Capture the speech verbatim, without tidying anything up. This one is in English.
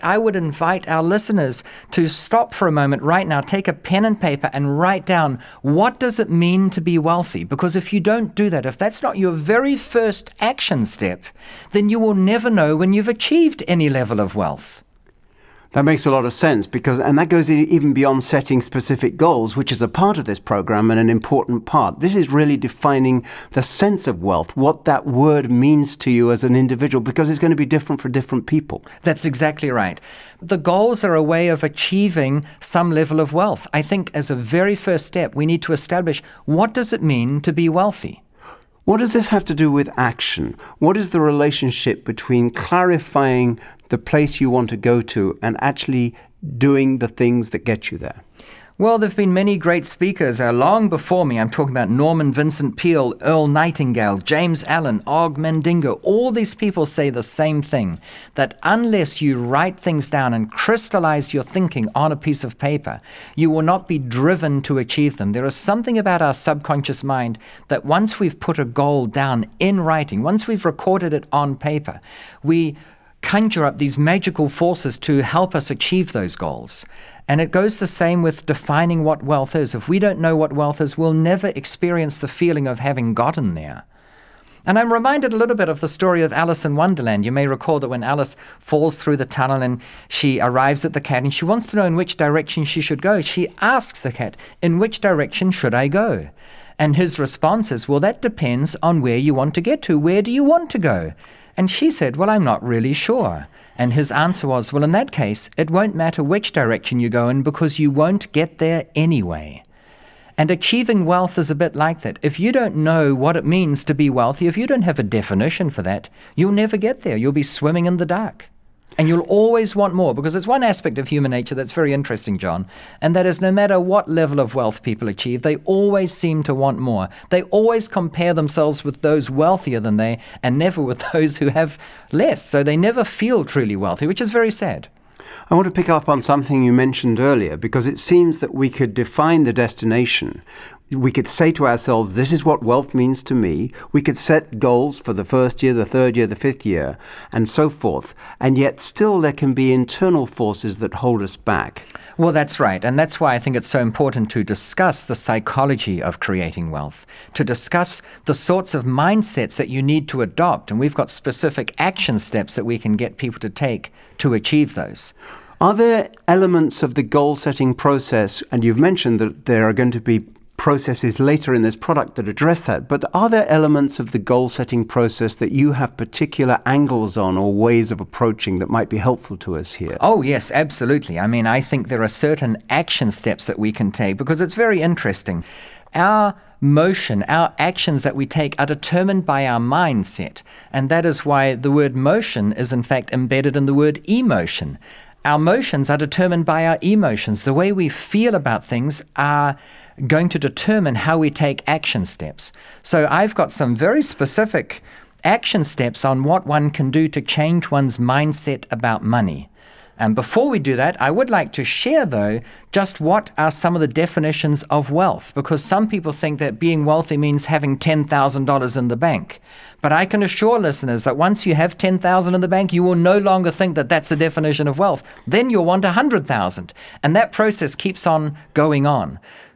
I would invite our listeners to stop for a moment right now, take a pen and paper and write down, what does it mean to be wealthy? Because if you don't do that, if that's not your very first action step, then you will never know when you've achieved any level of wealth. That makes a lot of sense, because, and that goes even beyond setting specific goals, which is a part of this program and an important part. This is really defining the sense of wealth, what that word means to you as an individual, because it's going to be different for different people. That's exactly right. The goals are a way of achieving some level of wealth. I think as a very first step, we need to establish, what does it mean to be wealthy? What does this have to do with action? What is the relationship between clarifying the place you want to go to and actually doing the things that get you there? Well, there have been many great speakers uh, long before me. I'm talking about Norman Vincent Peale, Earl Nightingale, James Allen, Og Mandingo. All these people say the same thing, that unless you write things down and crystallize your thinking on a piece of paper, you will not be driven to achieve them. There is something about our subconscious mind that once we've put a goal down in writing, once we've recorded it on paper, we conjure up these magical forces to help us achieve those goals. And it goes the same with defining what wealth is. If we don't know what wealth is, we'll never experience the feeling of having gotten there. And I'm reminded a little bit of the story of Alice in Wonderland. You may recall that when Alice falls through the tunnel and she arrives at the cat and she wants to know in which direction she should go, she asks the cat, "In which direction should I go?" And his response is, "Well, that depends on where you want to get to. Where do you want to go?" And she said, "Well, I'm not really sure." And his answer was, "Well, in that case, it won't matter which direction you go in because you won't get there anyway." And achieving wealth is a bit like that. If you don't know what it means to be wealthy, if you don't have a definition for that, you'll never get there. You'll be swimming in the dark. And you'll always want more, because it's one aspect of human nature that's very interesting, John, and that is no matter what level of wealth people achieve, they always seem to want more. They always compare themselves with those wealthier than they and never with those who have less. So they never feel truly wealthy, which is very sad. I want to pick up on something you mentioned earlier, because it seems that we could define the destination. We could say to ourselves, this is what wealth means to me. We could set goals for the first year, the third year, the fifth year, and so forth. And yet still there can be internal forces that hold us back. Well, that's right. And that's why I think it's so important to discuss the psychology of creating wealth, to discuss the sorts of mindsets that you need to adopt. And we've got specific action steps that we can get people to take to achieve those. Are there elements of the goal-setting process, and you've mentioned that there are going to be processes later in this product that address that, but are there elements of the goal-setting process that you have particular angles on or ways of approaching that might be helpful to us here? Oh, yes, absolutely. I mean, I think there are certain action steps that we can take because it's very interesting. Our motion, our actions that we take are determined by our mindset, and that is why the word motion is in fact embedded in the word emotion. Our motions are determined by our emotions. The way we feel about things are going to determine how we take action steps. So I've got some very specific action steps on what one can do to change one's mindset about money. And before we do that, I would like to share, though, just what are some of the definitions of wealth, because some people think that being wealthy means having ten thousand dollars in the bank. But I can assure listeners that once you have ten thousand dollars in the bank, you will no longer think that that's the definition of wealth. Then you'll want one hundred thousand dollars. And that process keeps on going on.